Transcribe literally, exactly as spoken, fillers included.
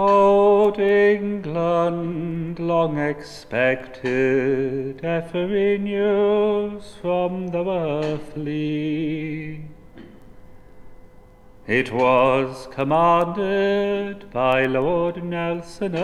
Old England, long expected, every news from the earthly. It was commanded by Lord Nelson